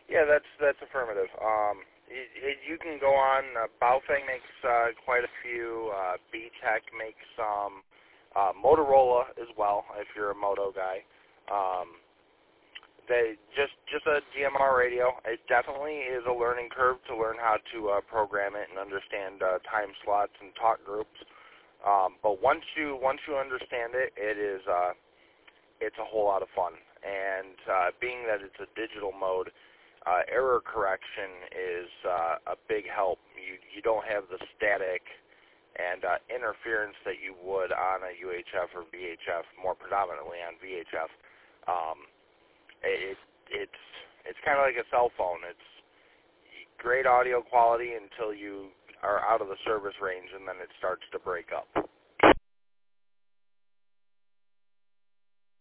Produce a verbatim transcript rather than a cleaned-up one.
Yeah, that's that's affirmative. Um, it, it, you can go on. Uh, Baofeng makes uh, quite a few. Uh, B-Tech makes some. Uh, Motorola as well, if you're a moto guy. Um, they just just a D M R radio. It definitely is a learning curve to learn how to uh, program it and understand uh, time slots and talk groups. Um, but once you once you understand it, it is uh, it's a whole lot of fun. And uh, being that it's a digital mode, uh, error correction is uh, a big help. You you don't have the static and uh, interference that you would on a U H F or V H F, more predominantly on V H F. Um, it, it's it's kind of like a cell phone. It's great audio quality until you are out of the service range, and then it starts to break up.